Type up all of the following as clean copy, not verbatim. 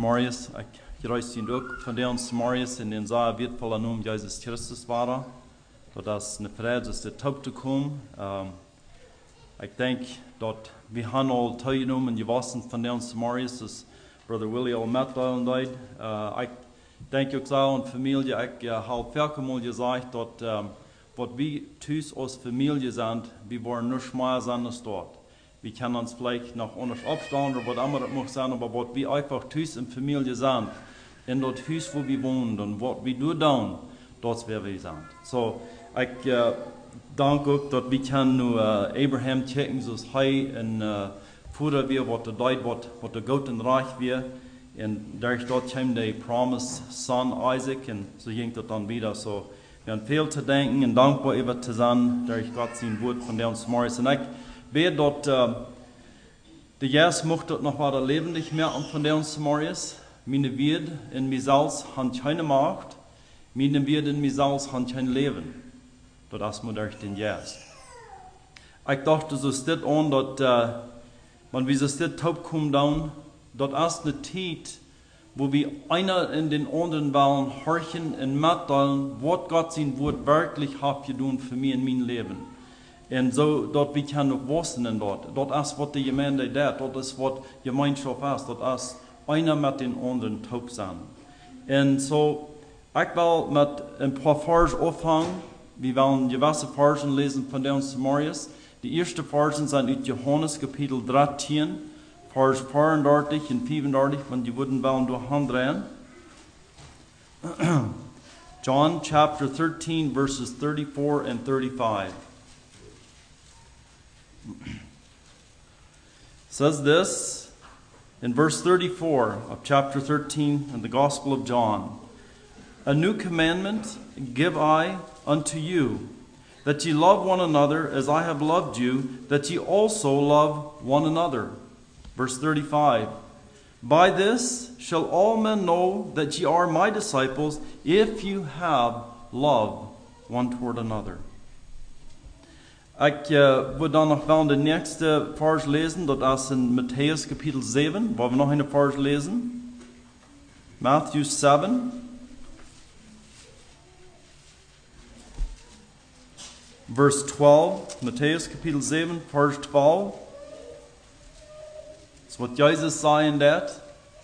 Marius, ik gereis ihn ook van de ons Marius in den Saar wird voller Naam Jesus Christus waren, dat een vrede is de top te komen. Ik denk dat we gaan al teilgenomen je wassen van de ons Marius, dus Brother Willie al met en died. Ik denk ook zo een familie, ik heb veel gezegd dat wat we thuis als familie zijn, we worden niet meer zijn als dort. Wir können uns vielleicht noch anders abstellen oder was immer das mag sein, aber was wir einfach thuis in Familie sind, in das Haus, wo wir wohnen und was wir nur tun, das wer wir sind. So, ich danke auch, dass wir können nur Abraham checken, so es hei und Vater wir, was der Deut, was der Gott in Reich wir, und durch dort kam der Promise Son Isaac und so ging das dann wieder. So, wir haben viel zu denken und dankbar über zu sein, durch Gott sein Wort von der uns Morris. Und ich weet dat de jas mocht dat nog wat levendig merken van de ons Marius. Mijn weerd in mijzelf had geen macht. Mijn weerd in mijzelf had geen leven. Dat is maar durch den jas. Ik dacht zo dit aan dat, man wie zo dit top komt dan, dat is een tijd, wo wir einer in den anderen wollen horchen und mitteilen, was Gott sein Wort wirklich hat getan für mich in mein Leben. En zo dat we kunnen wassen in dat. Dat is wat de gemeente deed. Dat is wat gemeenschap is. Dat is einer met den anderen taub zijn. En zo, ik wil met een paar versen afhangen. We willen gewisse versen lezen van de ons Marius. De eerste versen zijn uit Johannes kapitel 13, vers 34 en 35, want je wouldn't willen door hand draaien. John chapter 13 verses 34 and 35. Says this in verse 34 of chapter 13 in the Gospel of John. A new commandment give I unto you, that ye love one another as I have loved you, that ye also love one another. Verse 35. By this shall all men know that ye are my disciples, if you have love one toward another. Ik wil dan nog wel de nächste vers lezen, dat is in Matthäus kapitel 7, waar we nog een vers lezen. Matthew 7. Verse 12, Matthäus kapitel 7, vers 12. That's what Jesus zei in that.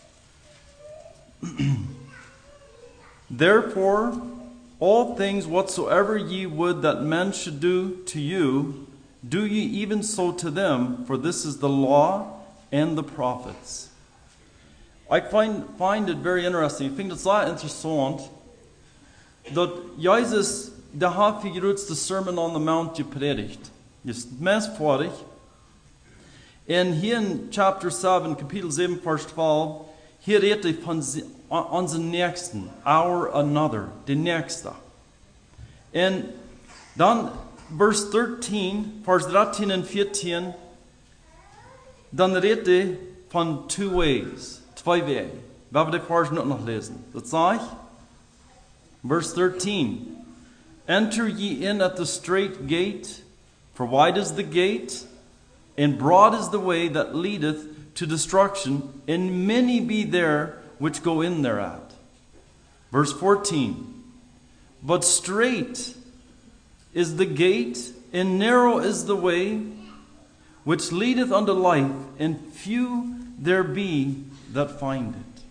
Therefore, all things whatsoever ye would that men should do to you, do ye even so to them, for this is the law and the prophets. I find it very interesting. Ik vind het zeer interessant dat Jezus de grootste Sermon on the Mount gepredigt. Is meestvorig. En hier in chapter 7, kapitel 7, vers 12, hier redt hij van onze nächsten, our another, de nächste. En dan vers 13, vers 13 en 14, dan redt hij van twee wegen. We hebben de vers nog lezen. Dat zeg ik. Verse 13. Enter ye in at the strait gate, for wide is the gate, and broad is the way that leadeth to destruction, and many be there which go in thereat. Verse 14. But strait is the gate, and narrow is the way which leadeth unto life, and few there be that find it.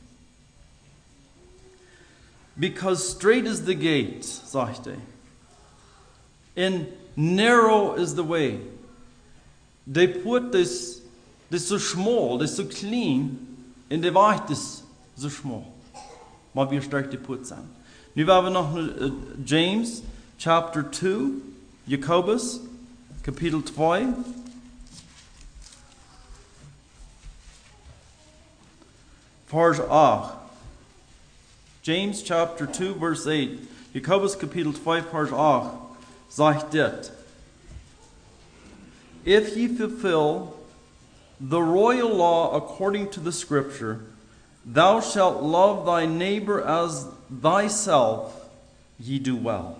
Because strait is the gate, sagt hij, and narrow is the way. They put this so small, this so clean, and the way is so small. Maar wie sterk die put zijn. Nu hebben we nog James, chapter 2, Jacobus, kapitel 2. Vers 8. James chapter 2, verse 8. Jacobus kapitel 2, vers 8. Zegt dit. If ye fulfill the royal law according to the scripture, thou shalt love thy neighbor as thyself, ye do well.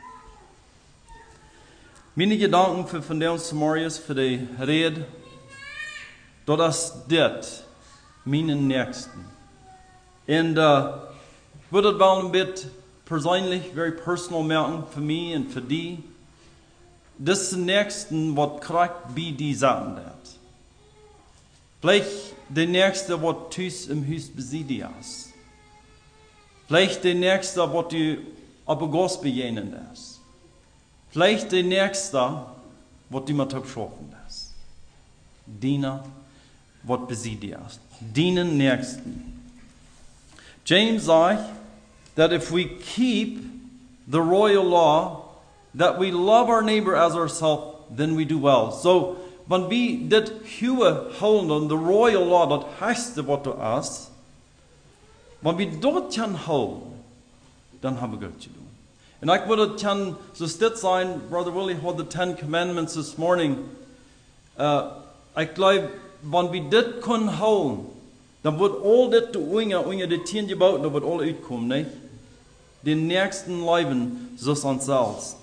Meine Gedanken für von der Samarias für die Rede, dat is dit, meine Nächsten. En wird het wel een beetje persoonlijk, very personal maken voor mij en voor die. Dit is de nächste wat krijgt bij die zaken dat. Vielleicht de nächste wat thuis im huis bezit is. Vielleicht de nächste wat u op een gos bejenen is. Vielleicht de nächste wat u met opschaffen is. Dienen wat bezit is. Dienen nächsten. James zegt that if we keep the royal law, that we love our neighbor as ourselves, then we do well. So, when we dit huwe houden, the royal law, dat heißt wat er is, wenn wir dort kan houden, dann haben wir gut zu tun. Und ich würde kan so still sein, Brother Willie had the 10 Commandments this morning. Ich glaube, wenn wir dit können houden, dann wird all dit unge die 10 gebaut, dann wird all uitkommen, nicht? Den nächsten Leben, so uns selbst.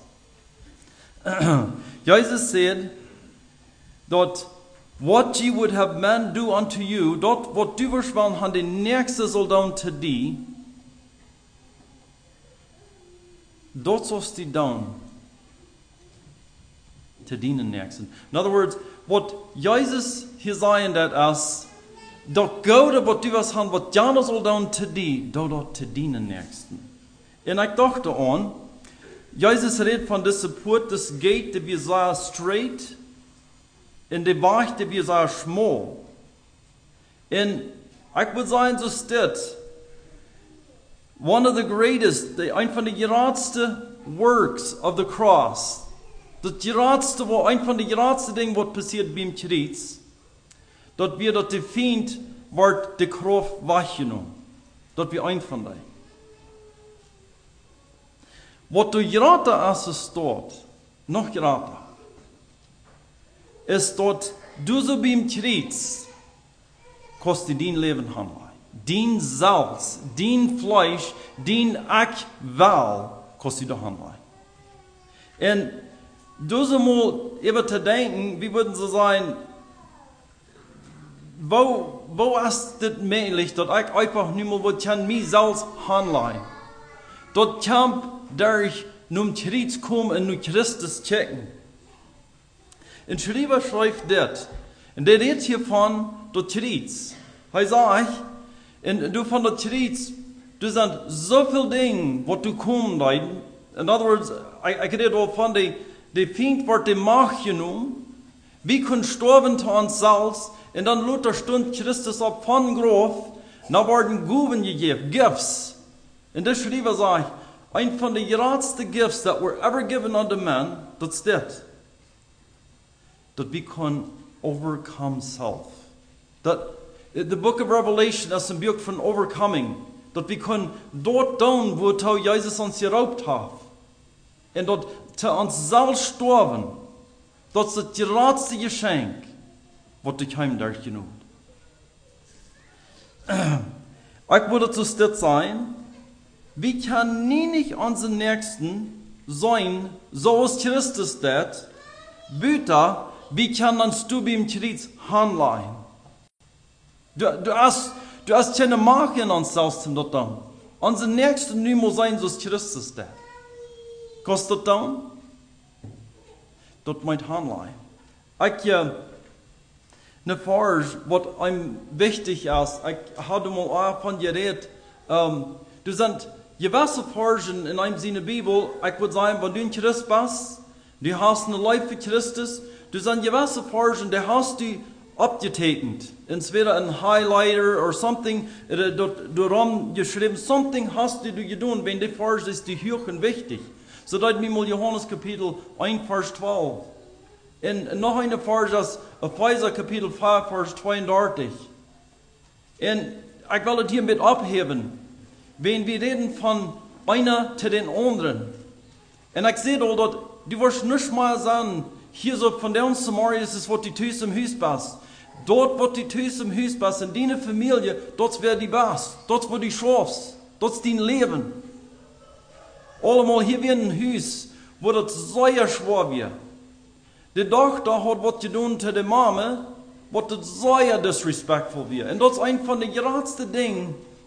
Jesus said that what ye would have men do unto you, that what du wirst wollen han den nächste soll doen te die, dat sollst die doen te dienen nächsten. In other words, what Jesus hier saying that as, dat gode wat du was han, wat Janus soll doen te die, dat te dienen nächsten. En ik dacht aan, Jesus redt van deze poort, this gate, die wir sehr straight, en de weg, die wir sehr schmal. En ik wil zeggen, so dit, one of the greatest, een van de grootste works of the cross, dat grootste, een van de grootste dingen wat passiert bij het kruis, dat wir dat de feind wordt de kracht weggenomen. Dat wir een van die. Wat du groter als es staat, nog groter, is dat du so beim Kreuz kost dein Leben handelen. Dein Salz, dein Fleisch, dein Ackwal kost du handelen. Und du so mal über zu denken, wie würden sie sagen, wo ist das möglich, dass ich einfach nicht mehr was kann mir selbst handeln? Dat kamp durch num Kreuz kommen und nu Christus checken. Und Schreiber schreibt das. Und der redet hier von der Kreuz. Er sagt, und du von der Kreuz, du sind so viele Dinge, was du kommen leiden. In other words, ich rede auch von der Feind wird die Macht genommen. Wir können sterben zu uns selbst. Und dann Luther stund Christus ab von Grof. Dann werden Guben gegeben, Gifts. Und der Schreiber sagt, ein von den grootste gifts that were ever given unto man, that's dit. That we can overcome self. That the book of Revelation is een boek van overcoming. Dat we kunnen dort doen, wo Jesus ons geraubt hat. En dat te ons zelf sterven. Dat is het grootste geschenk, wat ik hem daar genoemd. Ik wil het zo stil zijn. Wir können nicht unseren Nächsten sein, so als Christus das, bitte, wir können uns du beim Kreuz handeln. Du hast keine Macht in uns selbst zum dort tun. Unser Nächsten nicht mehr sein, so als Christus das. Kannst du das tun? Das meint handeln. Ich, eine Frage, was einem wichtig ist, ich hatte mal auch von geredet, du sind gewisse Versen in einem Sinne Bibel, ich würde sagen, wenn du in Christus bist, du hast eine Leib für Christus, du sind gewisse Versen, die hast du abgetekent. Entweder ein Highlighter oder something, du hast geschrieben, something hast du getan, wenn die Verse ist die hoch und wichtig. So dass wir mal Johannes Kapitel 1, Vers 12. Und noch eine Vers ist Epheser Kapitel 5, Vers 32. Und ich will es hier mit abheben. Wenn wir reden von einer zu den anderen. Und ich sehe da, dass du wirst nicht mal sagen, hier so von der uns Samaria, das ist, was die Tüß im Haus bist. Dort, wo die Tüß im Haus bist, in deiner Familie, dort wäre die best. Dort, wo du schaffst. Dort ist dein Leben. Allemal hier wie ein Haus, wo das sehr schwer wird. Die Tochter hat was getan zu der Mama, was das sehr disrespectful wird. Und das ist ein von den größten Dingen,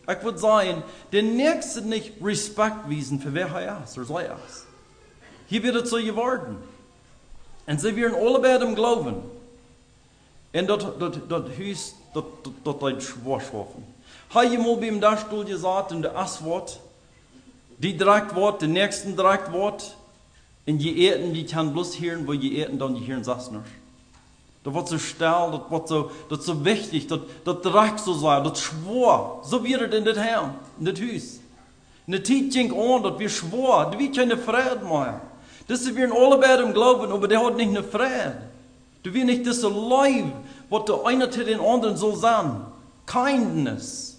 ich würde sagen, den Nächsten nicht Respekt wiesen für wer er ist oder sei ist. Hier wird es so geworden. Und sie werden alle bei dem Glauben. Und das Haus, das schwach schaffen. Habe ich mal beim Dachstuhl gesagt, in der Aswort, die direkt wird, den Nächsten direkt wird, und die Erden, die kann bloß hören, wo die Erden dann die hören, sagst nicht. Das wird so steil, das ist so wichtig, das direkt so sein, das schwor. So wird es in das Heim, in das Haus. In der Zeit ging an, dass wir schwor, dass wir keine Frieden mehr. Das ist wir alle bei dem Glauben, aber der hat nicht eine Frieden. Du wirst nicht das Leib, was der eine zu den anderen soll sein. Kindness.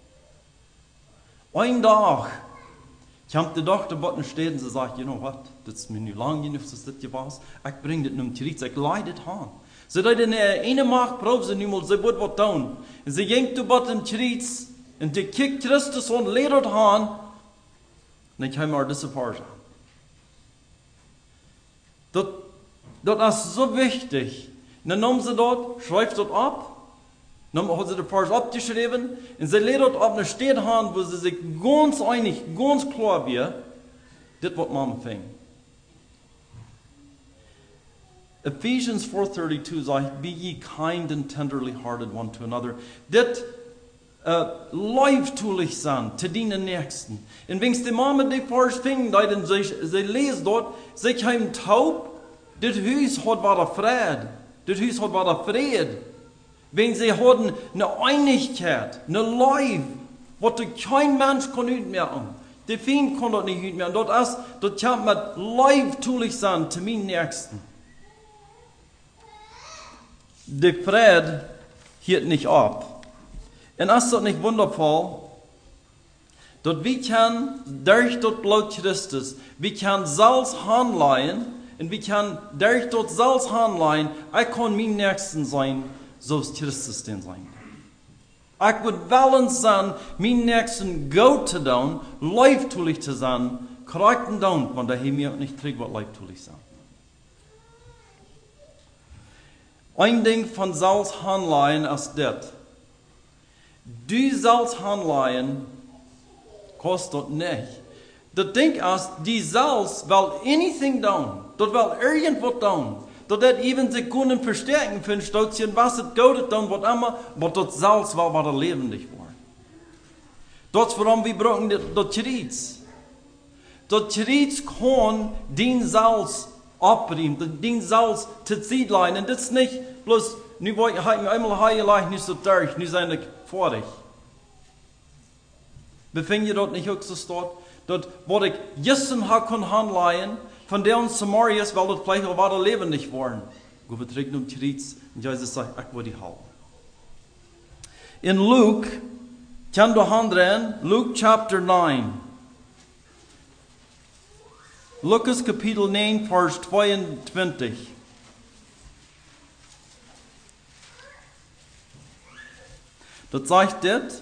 Ein Tag, ich habe die Tochter bei den Städten und sie sagt, you know what, das ist mir nicht lang genug, dass das hier war. Ich bringe das nicht zurück, ich leide das an. Sie hat in eine Macht proben, sie nicht mal, sie wird was tun. Und sie ging zu bei dem zurück und die kickt Christus und lehrt das an. Und ich habe mir das erfahren. Das ist so wichtig. Und dann nehmen sie dort, schreibt dort ab. Dann haben sie die Vers abgeschrieben. Und sie lehrt dort ab, eine steht haben, wo sie sich ganz einig, ganz klar wird, das wird man fängt. Ephesians 4:32 sagt, be ye kind and tenderly hearted one to another. Das leibtulich sein, zu dienen Nächsten. Und wenn die Mama die Vers fing, dann sie lesen dort, sie haben taub, das Haus hat war der Fried. Das Haus hat war der Fried. Wenn sie hatten eine Einigkeit, eine Leib, was kein Mensch kann nicht mehr an. Der Feind kann das nicht mehr. Und das kann mit leibtulich sein, zu meinen Nächsten. Der Fried hielt nicht ab. Und ist das nicht wundervoll, dass wir können durch das Blut Christus, wir können selbst handeln, und wir können durch das selbst handeln, ich kann mein Nächsten sein, so ist Christus denn sein. Ich würde wollen sein, mein Nächsten gut zu tun, leibtulich zu sein, korrekt und tun, weil der mir nicht trägt, was leibtulich sein. Ein Ding von selbst handeln ist das. Du selbst handeln kostet nicht. Das Ding ist, die selbst will anything tun. Das will irgendwas tun. Das even Sekunden verstärken für ein Stützchen, was es geht tun, was immer, aber das selbst will, was lebendig war. Das ist warum wir brauchen das Kreuz. Das Kreuz kann den selbst abbringen, den selbst zu ziehen. Und das ist nicht bloß, nu wollte ich mir einmal heilig, nicht so durch, nu sind ich fertig. Befindet ihr dort nicht auch so dort? Dort, wo ich Jessen kann handeln, von der uns Samarias, weil das vielleicht auch weiter lebendig waren. Gut, wir trinken Kreuz, und Jesus sagt, ich will die halten. In Luke, kann du handrehen, Luke chapter 9. Lukas Kapitel 9, Vers 22. Das sagt das.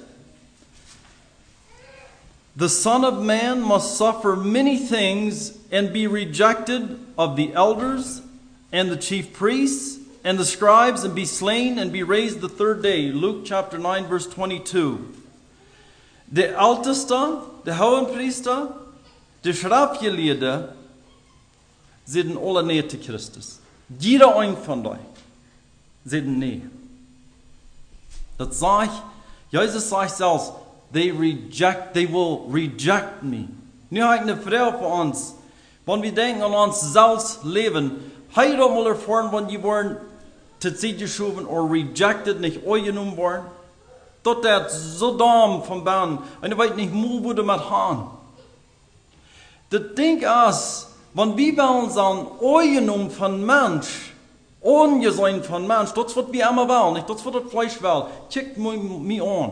The Son of Man must suffer many things and be rejected of the elders and the chief priests and the scribes and be slain and be raised the third day. Luke chapter 9 verse 22. Der Älteste, der Hohenpriester, der Schriftgelehrte sind alle näher zu Christus. Jeder ein von euch sind näher. Das sagt, Jesus sagt selbst, they will reject me. Nu habe ich eine Frage für uns. Wenn wir denken an uns selbst leben, habe ich doch mal erfahren, wenn die waren zu Zeit geschoben oder rejected, nicht angenommen worden? Dort der so dumm von Bahn, und ich weiß nicht, wo würde mit haben. Das Ding ist, wenn wir wollen sagen, angenommen von Mensch, ungesehen von Mensch, das wird wir immer wollen, nicht das wird das Fleisch wollen. Kickt mich an.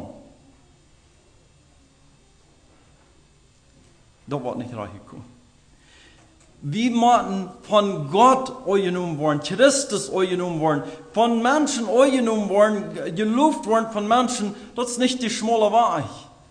Das wird nicht reingekommen. Wir müssen von Gott angenommen worden, Christus angenommen worden, von Menschen angenommen worden, gelobt worden von Menschen, das ist nicht die schmale Wahrheit.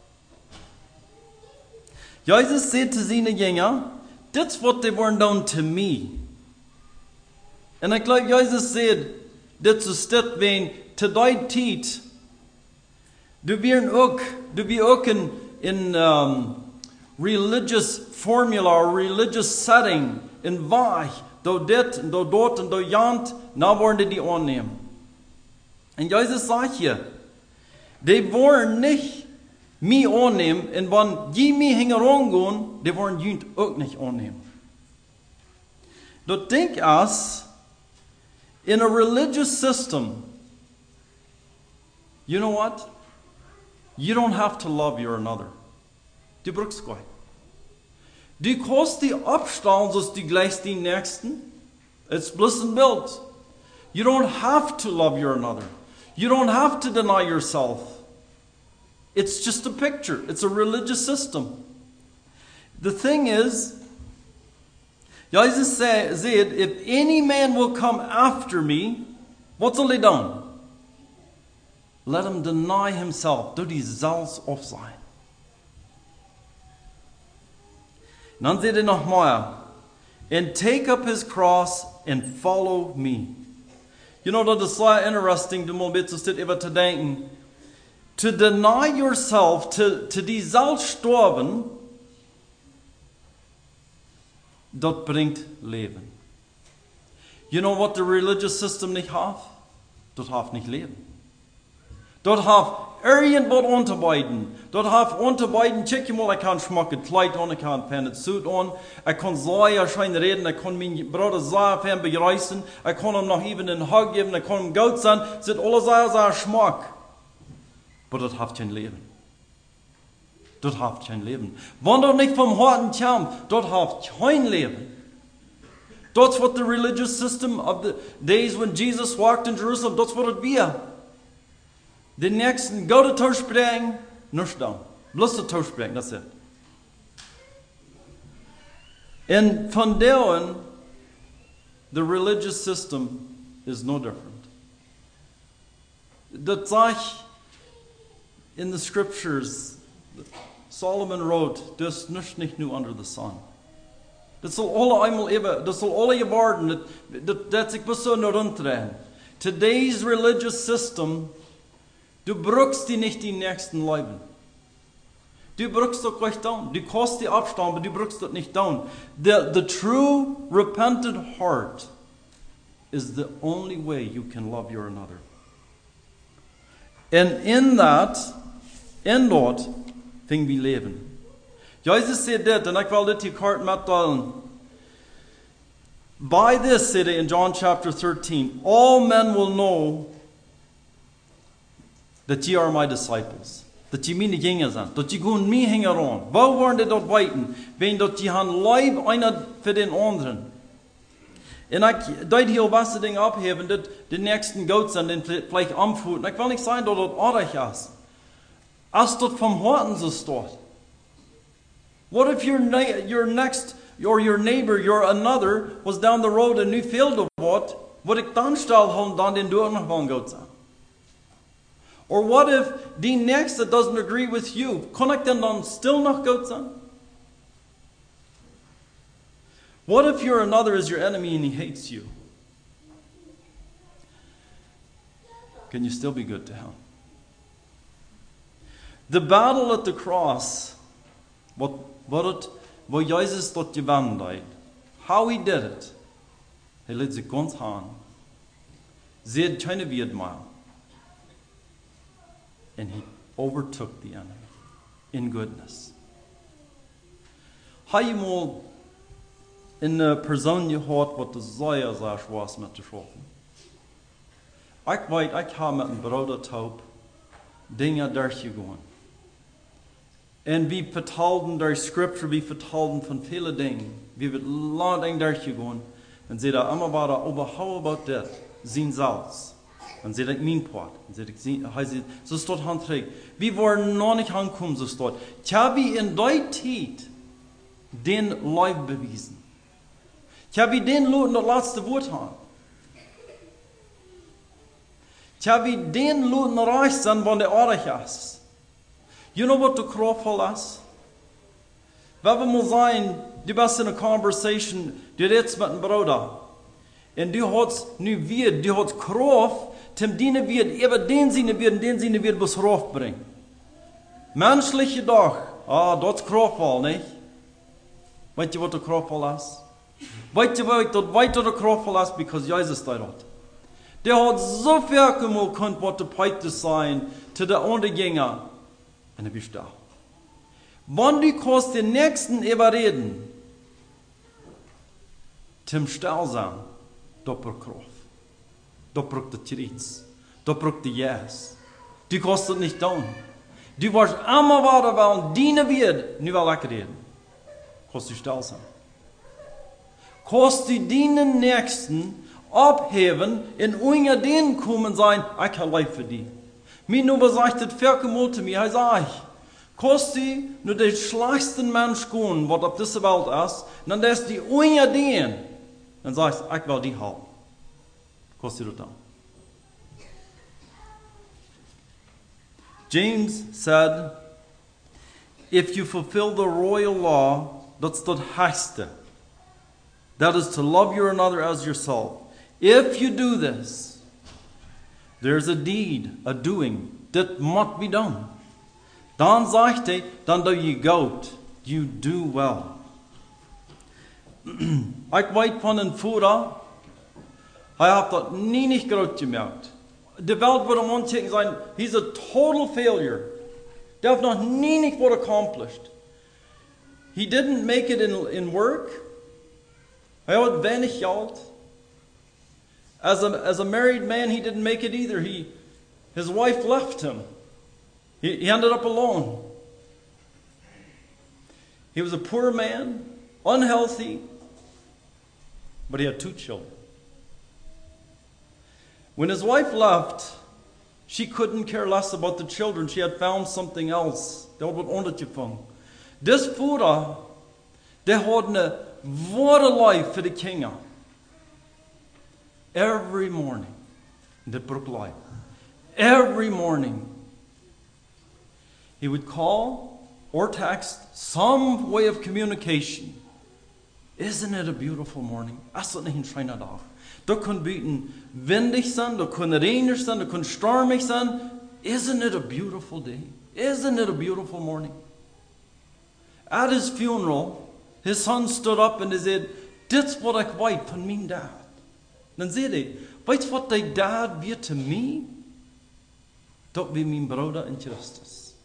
Jesus sagt zu seinen Jüngern, das wird die worden done to me. Und ich glaube, Jesus sagt, das ist das, wenn zu deiner Zeit, Du blir ook in religious formula or religious setting, in waar, door dit en door dat en door jant, nou worden die aannemen. En Jezus sagt hier, die wollen nicht mich annehmen, und wenn die mich herangehen, die wollen jünt auch nicht annehmen. Dat denk als, in a religious system, you know what? You don't have to love your another. Du brauchst gar nicht. Du kannst die abstellen, so du gleich die Nächsten. It's bloß ein Bild. You don't have to love your another. You don't have to deny yourself. It's just a picture. It's a religious system. The thing is, Jesus said, if any man will come after me, what will he do? Let him deny himself. Doe die zelfs op zijn. En dan zegt hij nog maar, and take up his cross and follow me. You know, dat is so interesting, om een beetje dit even te denken. To deny yourself, to die zelf sterven, dat brengt leven. You know what the religious system nicht hat? Dat hat nicht Leben. Dat hat irgendwas unterbeiden. Dat hat unterbeiden, check je mal, ich kann schmacken Kleid an, ich kann ein Suit an, ich kann sehr schön reden, ich kann meinen Bruder sehr fern bereisen, ich kann ihm noch even einen Hug geben, ich kann ihm Geld sein, das ist alles sehr Schmack. Aber das hat kein Leben. Das hat kein Leben. Wenn das nicht vom Herzen kommt, das hat kein Leben. That's what the religious system of the days when Jesus walked in Jerusalem, that's what it was. De nächsten gouden touchbrengen, niks dan. Bloß de touchbrengen, that's it. And van daarin, the religious system is no different. Dat zag in the scriptures, Solomon wrote, dus niks nicht new under the sun. Dat zal alle eenmaal even, dat zal alle je worden, dat ik best zo naar ronddraaien. Today's religious system, du brauchst die nicht die nächsten Leben. Du brauchst das nicht down. Du kannst die abstellen, aber du brauchst das nicht down. The true repentant heart is the only way you can love your another. And in that thing we leben. Jesus said that, and I will let you kort mitteilen. By this, said he in John chapter 13, all men will know that ye are my disciples. Dat je mijn jingen zijn. Dat je gewoon mij hingen aan. Waar worden die dat weten? Wenn dat je han leib einer voor den anderen. En ik deed heel beste dingen opheven. Dat de nächsten Gott zijn. Den vielleicht amvoeten. Ik wil niet zeggen dat dat aardig is. Als dat van harten zo staat. What if your next, or your neighbor, your another, was down the road and nu veel wat? Wat ik dan stel, dan den door nog van Gott zijn. Or what if the next that doesn't agree with you, kan ik dan still nog Gott zijn? What if your another is your enemy and he hates you? Can you still be good to him? The battle at the cross, wat Jesus dat gewonnen deed, how he did it, hij liet zich ganz aan. Ze had keine Wiedmaal. And he overtook the enemy in goodness. Har je mal in een persoon gehad wat de zeer was met de schoppen? Ik weet, ik heb met een broeder taub dingen doorgegaan. En we vertelden door scripture, we vertelden van vele dingen. We hebben lang dingen doorgegaan. En ze daar allemaal waren over how about that? Zijn zelfs. Dan zei ik mijn part. Hij zei, zo staat han terug. We waren nog niet aangekomen, zo staat. Ik heb in die tijd den lijf bewezen. Ik heb den Leuten dat laatste woord gehad. Ik heb den Leuten reich zijn, wanneer de aardig is. You know what the kraftful is? Wat we moeten zijn, du bent in een conversation, du redest met een broeder. En du hast nu kraft, zum dienen wird, eben den Sinne wird was raufbringen. Menschliche dag, dat is kroffel, niet? Weet je wat de kroffel is? Weet je wat de kroffel is? Because Jezus deed dat. Der had zoveel gekund wat de pijt zijn te de ondergänger en de bestel. Wanneer du kannst den Nächsten überreden, zum Stall sein, da braucht Kraft. Da braucht der Tritt. Da braucht der Jes. Du kannst das nicht tun. Du warst immer weiter, weil deine wird, nu wel lekker reden. Kannst du still sein. Kannst du deinen Nächsten abheben, in unter den kommen sein, ich habe Leid für die. Mir nur sagt das Ferke Mal zu mir, er sagt, kannst du nur den schlechtsten Mensch gehen, was auf dieser Welt ist, dann lässt die unter den, dann sagst du, ich will die haben. Kannst du das dann? James said, if you fulfill the royal law, that's the heighste. That is to love your another as yourself. If you do this, there's a deed, a doing, that must be done. Dan zegt hij, dan doe je goed. You do well. Ik weet van een voerder, hij heeft dat niet groot gemerkt. De wereld wordt om te zijn, he's a total failure. They have nog niet what accomplished. He didn't make it in work. Hij had weinig geld. As a married man, he didn't make it either. His wife left him. He ended up alone. He was a poor man, unhealthy, but he had 2 children. When his wife left, she couldn't care less about the children. She had found something else. Det var ordentligt gefunden. This foda, det hade våra life för de kinga. Every morning, det bruk life. Every morning, he would call or text some way of communication. Isn't it a beautiful morning? Alltså när hin scheina dag. Det kan byten vindig sein, det kan regnig sein, det kan stormig sein. Isn't it a beautiful day? Isn't it a beautiful morning? At his funeral, his son stood up and he said, "Dit's what I vet van min dad." Dan zei hij, weet wat die dad weer te mij? Dat weer mijn broeder in Christus.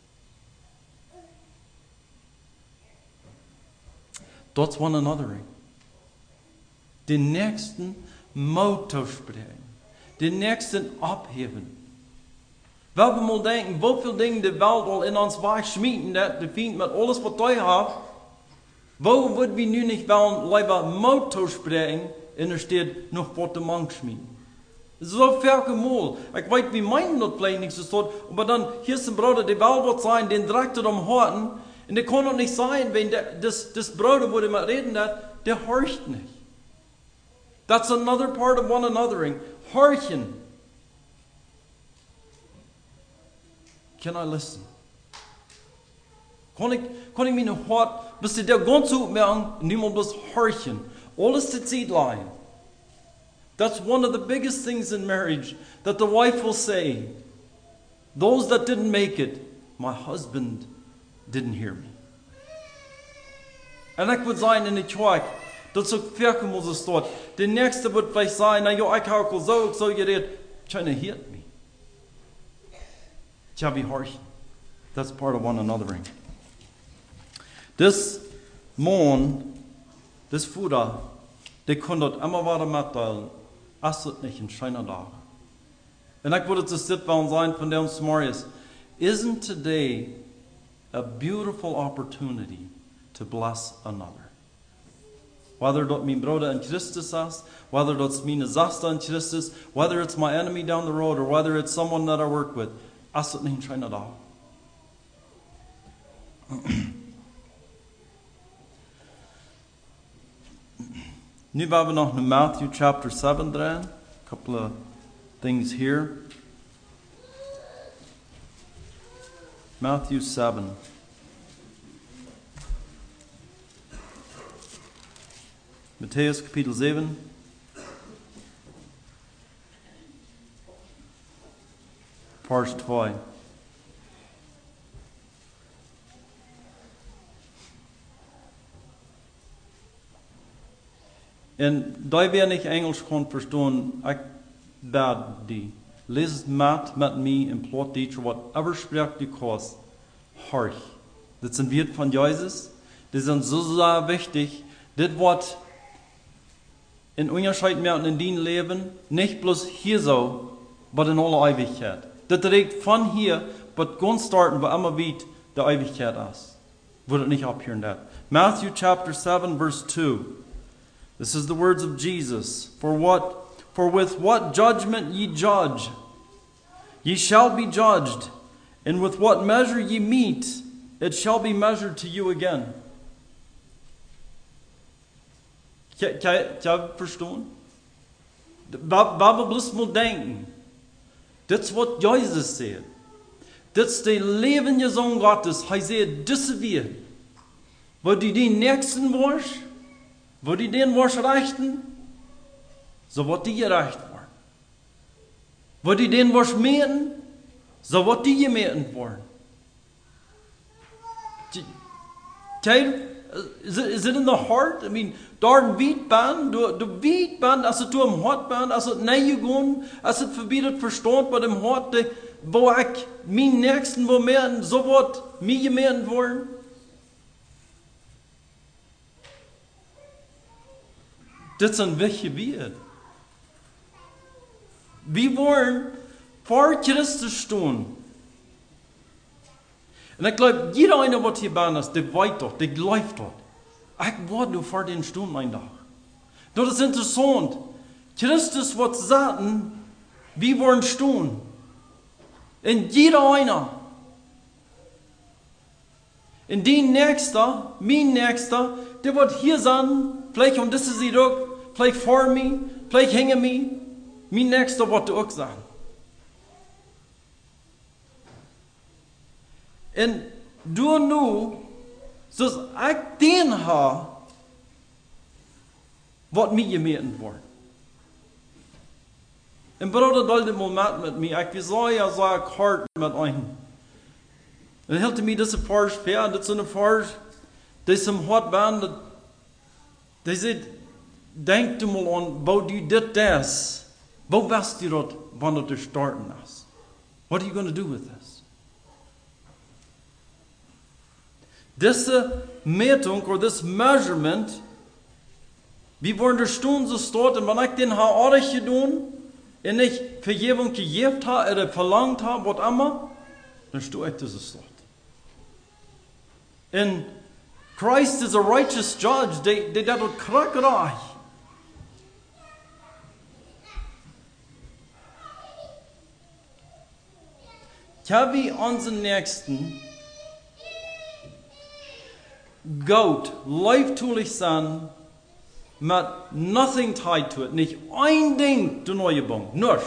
That's one anothering. De nächsten motorspreken. De nächsten opheven. We hebben mal denken, hoeveel dingen de wereld al in ons weg schmieden, dat de vriend met alles wat hij heeft. Wo würden wir nu nicht wollen, lieber motorspreken, en er staat nog wat de man schmieden. So viel mal. Ich weiß, wie meinen das vielleicht nicht so steht, aber dann, hier ist ein Bruder, der will was sein, den direkt am Horten, und der kann doch nicht sein, wenn das Bruder, wo der mal reden hat, der horcht nicht. That's another part of one anothering. Horchen. Can I listen? Kan ik mijn hart, bis der ganz aufmerken, niemand bloß horchen. Alles zu Zeit leihen. That's one of the biggest things in marriage, that the wife will say, those that didn't make it, my husband didn't hear me. En ik wil zijn in de kerk, dat zo ver moet ze staan. De nächste wordt vielleicht zijn, nou ja, ik hou al zo gereed, China heert me. Tja, wie harsh. That's part of one anothering. This man, this Fuder, die kon dat immer weiter mitteilen, als het nicht ein schöner Tag. Und ich würde zu Sitwellen sein von dem Marius, isn't today a beautiful opportunity to bless another? Whether that's mein Bruder in Christus ist, whether that's meine Schwester in Christus, whether it's my enemy down the road, or whether it's someone that I work with, als het nicht ein schöner Tag. Nu hebben we nog in Matthew chapter 7 dran. A couple of things here. Matthew 7. Matthäus Kapitel 7. Vers 2. En da wir nicht Englisch kon verstehen, ich bad die. Lees met mij in plot teacher, whatever spreekt die kost, horch. Dat zijn woord van Jezus. Die sind so sehr wichtig. Das wird in Unterschied mehr in dein Leben, nicht bloß hier so, aber in aller Ewigkeit. Das trägt von hier, but ganz starten, wo immer wieder die Ewigkeit ist. Wo das nicht abhören wird. Matthew chapter 7, verse 2. This is the words of Jesus. For with what judgment ye judge, ye shall be judged, and with what measure ye mete, it shall be measured to you again. Kan je verstaan? Waar we bloß mal denken. Dat is wat Jezus zegt. Dat is de levende Zoon Gottes. Hij zegt, deze weer. Wo die den Nächsten warst, wo die den warst rechten, so wird die gerecht worden. Wo die den warst meten, so wird die gemeten worden. Is it in the heart? I mean, daar weet ben, du weet ben, als het door hem hart ben, als het naar je gaan, als het verbiedt verstand bij hem hart, wo ik mijn Nächsten wil meten, so wordt mij gemeten worden. Dit is een wichtig weer. We worden voor Christus staan. En ik geloof, jeder einer, wat hier bent is, die weet dat, die gelooft dat. Ik word nu voor den staan mijn dag. Dat is interessant. Christus wordt zaten, we worden staan. En jeder einer. En die Nächste, mijn Nächste, die wordt hier zijn, vielleicht om deze zijde ook, vielleicht voor mij, vielleicht hingen mij. Mijn Nächste wordt ook zijn. En door nu, zoals ik den ha, wat mij gemeten wordt. En broeder, dat het moment met mij, ik zei ja, zei ik hard met een. En hield mij deze vers ver, dat is een vers, dat is een hart baan, dat zegt, denk je mal aan, wat je dit is, wat wist je dat, wanneer het starten is? What are you going to do with this? Deze meting, of this measurement, wie worden er stonden zo staat, en wanneer ik den haar aardig gedaan, en ik vergeving gegeven heb, en verlangt heb, wat immer, dan sta ik deze staat. En Christ is a righteous judge, die dat het krakkerij. Kan we onze Nächsten Gott leiftulich sein, mit nothing tied to it. Nicht ein Ding du neue Bung. Nusch.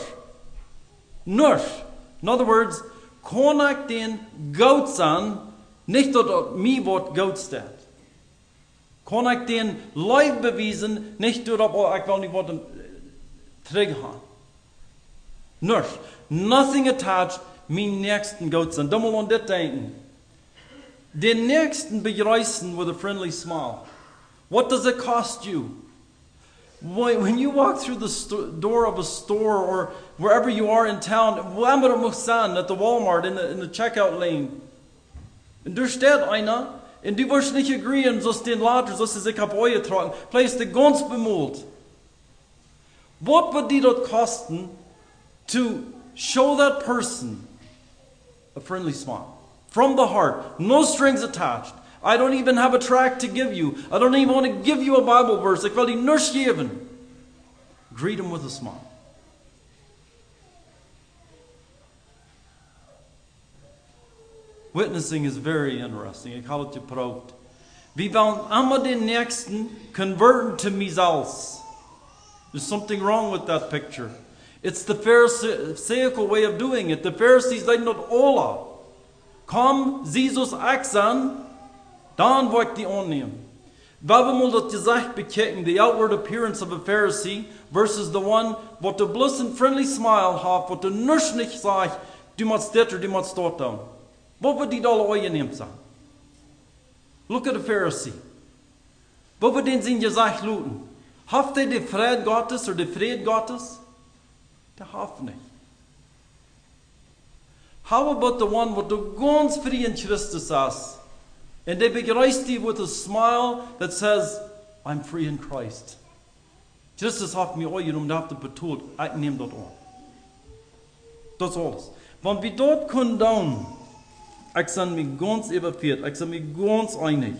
In other words, kann ich den Gott sein, nicht dort mir Wort Gott steht. Kann ich den Leib beweisen, nicht dort, ich will nicht Wort zurückhaben. Nusch. Nothing attached, mein Nächsten Gott sein. Da mal an das denken. Den Nächsten begrüßen with a friendly smile. What does it cost you? When you walk through the door of a store or wherever you are in town, wherever muss sein, at the Walmart, in the checkout lane. Und du steht einer, und du wirst nicht agreeen, so den Later, so sich auf euch tragen. Vielleicht ist ganz bemalt. What would die dort kosten to show that person a friendly smile? From the heart, no strings attached. I don't even have a tract to give you. I don't even want to give you a Bible verse. Ik wil die niks geven. Greet him with a smile. Witnessing is very interesting. Ik had het geproefd. We willen allemaal den Nächsten converten to mezelf. There's something wrong with that picture. It's the Pharisaical way of doing it. The Pharisees, they not all. Kom Jesus aksan, dan wil ik die aannemen. We hebben mal dat gezegd bekijken, the outward appearance of a Pharisee versus the one wat de bloß een friendly smile heeft, wat de niks niet zegt, du moet dit of du moet dat doen. Wat wordt die alle ooit neemt zijn? Look at a Pharisee. Wat wordt den zijn gezegd looten? Haft hij de vrede Gottes oder de vrede Gottes? Der haft nicht. How about the one what the ganz free in Christus is? And they begreist you with a smile that says, I'm free in Christ. Christus heeft mij ooit om dat te betoeld. Ik neem dat aan. Dat is alles. Want wie dat kunnen doen, ik ben mij ganz überführt. Ik ben mij ganz einig.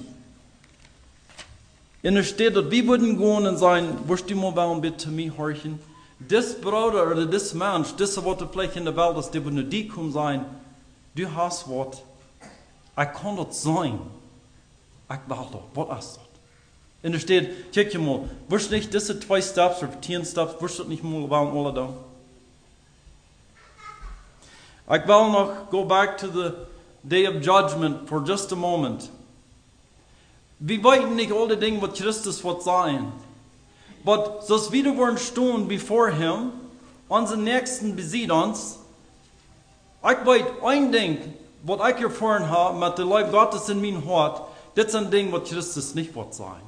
En er steht dat wie würden gehen und sagen, wirst du mal wel bitte zu mir horchen? Dis Bruder oder dis Mensch, dis wat er vielleicht in der Welt ist, die würden die kommen sein, du hast wat, ich kann das sein. Ich will das, was ist das? Und er steht, kijk je mal, wirst du nicht diese 2 Steps oder 10 Steps, wirst du nicht mal wollen alle da? Ich will noch go back to the day of judgment for just a moment. Wir weiten nicht all die Dinge, was Christus wird sein. But so wie wir wollen stehen before Him, unsere Nächsten besieht uns. Ich weiß ein Ding, was ich erfahren habe, mit dem Leib Gottes in meinem Hart, das ist ein Ding, was Christus nicht wird sein.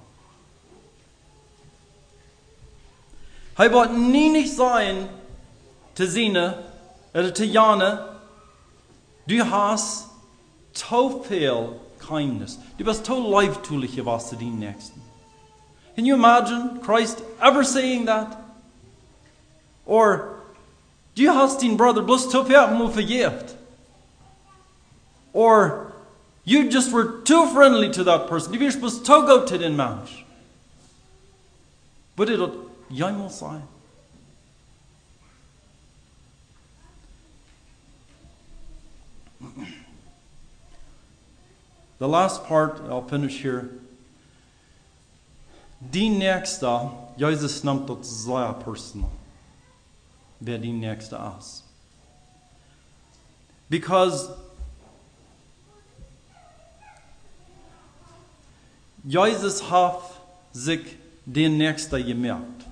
Er wird nie nicht sein, zu Sine, oder zu Jane, du hast zu viel kindness. Du bist so leibtulich was zu den Nächsten. Can you imagine Christ ever saying that? Or, du hast den Brother bloß zu viel mal vergift. Or, you just were too friendly to that person. Du wirst bloß zu gut zu den Mensch. Würde das jemals sein? The last part, I'll finish here. Die Nächste, Jesus nimmt das sehr personal. Wer die Nächste ist. Because Jesus hat sich den Nächsten gemerkt.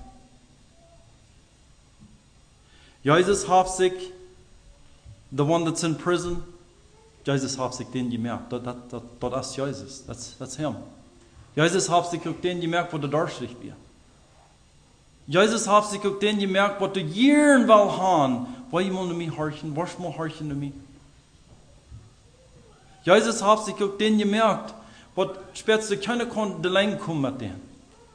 Jesus hat sich, the one that's in prison, Jesus hat sich den gemerkt. Das ist Jesus. That's him. Jesus hat sich auch den gemerkt, wo der durstig wird. Jesus hat sich auch den gemerkt, wo der Jahren will haben. Wo jemand zu mir horchen, was mal horchen zu mir. Jesus hat sich auch den gemerkt, wo später keiner konnte allein kommen mit denen.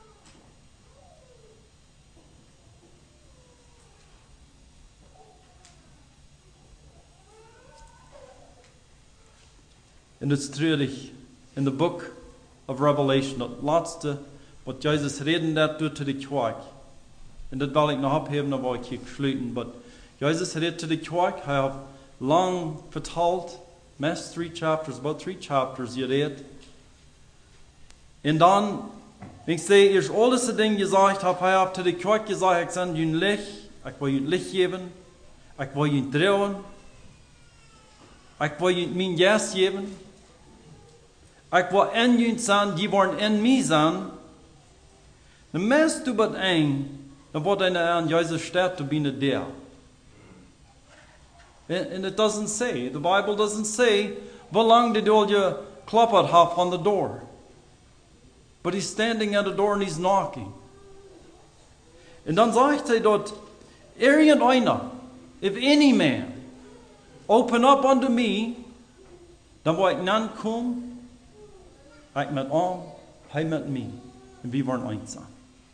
Und it's treurig, in the book of Revelation, dat laatste wat Jesus reden dat doet to de kerk. En dat wil ik nog opheven, dan wil ik hier sluiten. But Jesus redt to de kerk, hij heeft lang verteld, meest 3 chapters, about 3 chapters geredet. En dan, ik zei, eerst alles de dingen gezegd, heb hij op to de kerk gezegd, ik zend jullie licht, ik wil jullie licht geven, ik wil jullie trouwen, ik wil jullie mijn jas geven. Ik wil in jullie zijn, die worden in mij zijn. De mens doet het een, dan wordt hij aan Jezus staat te binnen der. And it doesn't say, the Bible doesn't say, how long did you klop it half on the door. But he's standing at the door and he's knocking. En dan zegt hij dat, irgendeiner, if any man, open up unto me, dan wil ik nan komen. Ik met hem, hij met mij. En we worden eins zijn.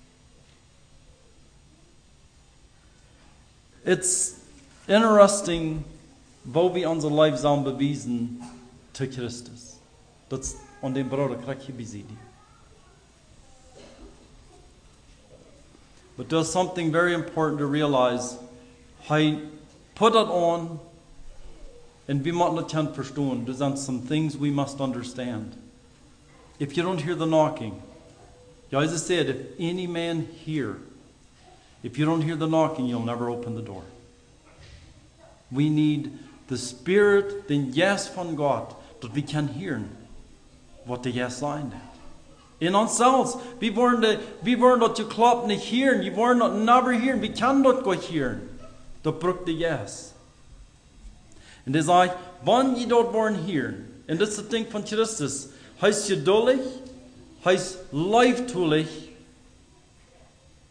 It's interesting, wo wir unser Leben zijn bewiesen zu Christus. Das an dem Bruder krijg je bezien. But there's something very important to realize. Hij put it on, and we must not can't verstehen. There's some things we must understand. If you don't hear the knocking, Jesus said, if any man hear, if you don't hear the knocking, you'll never open the door. We need the Spirit, the yes from God, that we can hear what the yes line is. In ourselves, we wollen dat je klopt nicht hören, wir wollen dat never hören, wir können dat gut hören. Dat braucht der yes. Und er sagt, wann ihr dort wollen hören, und das ist das Ding von Christus, heißt geduldig, heißt leibtulich,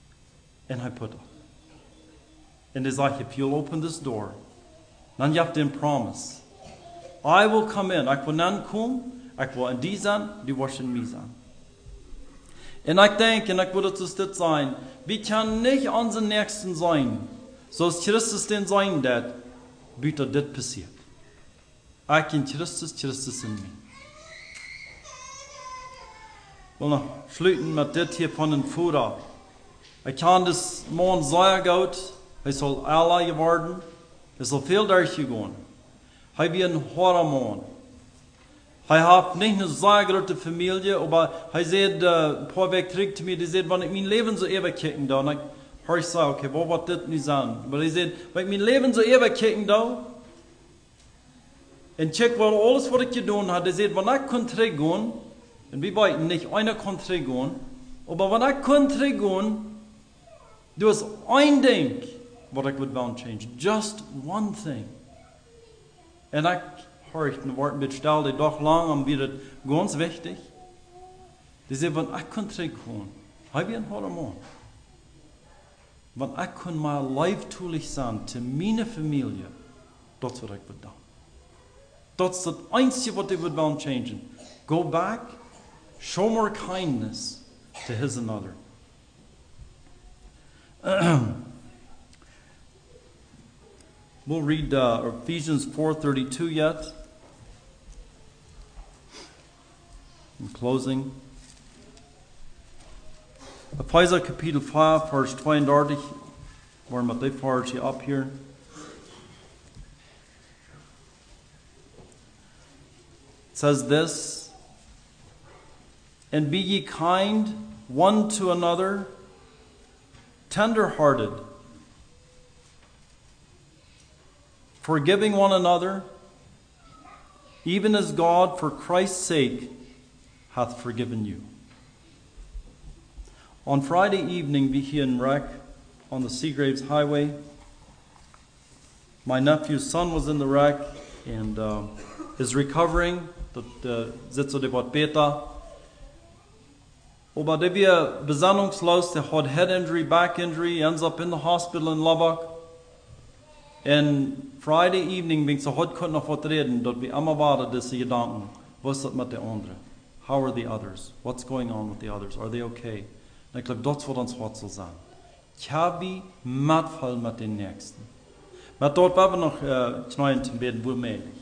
En hij put dat. En hij zegt, if you'll open this door, dan heb je een promise. I will come in. Ik wil dan komen. Ik wil in die zijn, die was in mij zijn. En ik denk, en ik wil het dus dit zijn, we kunnen niet onze nächsten zijn, zoals Christus den zijn dat, buiten dit passiert. Ik in Christus, Christus in mij. Ik wil nog sluiten met dit hier van een Führer. Ik kan dus morgen zeer goed, hij zal Allah geworden, hij zal veel durchgegaan. Hij wil een harde man. Hij heeft niet een zeer grote familie, maar hij zei een paar weken terug te mij, hij zei, wanneer ik mijn leven zo even kijken dan, ik hoor ik zeggen, oké, wat wordt dit nu zijn? Maar hij zei, wanneer ik mijn leven zo even kijken dan, en check wel alles wat ik gedaan had, hij zei, wanneer ik kon teruggaan, en we weten niet, einer kon teruggaan, maar wanneer ik kon teruggaan, er was één ding wat ik wilde change, just one thing. En ik hoor een woord met stel, die dag lang, om weer het ganz wichtig. Die zei, want ik kon teruggaan, hij weer een harde man. Want ik kon maar lieftulich zijn te mijn familie, dat is wat ik wil doen. Dat is het einzige wat ik wil change. Go back, show more kindness to his another. We'll read Ephesians 4:32 yet. In closing. Epheser Kapitel 5, Vers 32. Waar met dit vers hier op hier. It says this, and be ye kind one to another, tender-hearted, forgiving one another, even as God, for Christ's sake, hath forgiven you. On Friday evening, we here in Wreck, on the Seagraves Highway, my nephew's son was in the wreck and is recovering. Dat zit so wat beter. Aber der wir besannungslos, der had head injury, back injury, ends up in the hospital in Lubbock. And Friday evening, wenn ich so heute noch was reden, dort wie immer war diese Gedanken, was ist mit der anderen? How are the others? What's going on with the others? Are they okay? Und ich glaube, das wird uns heute so sein. Ich habe mitfallen mit den Nächsten. Aber dort werden wir noch knallen zum Beten, wohl möglich.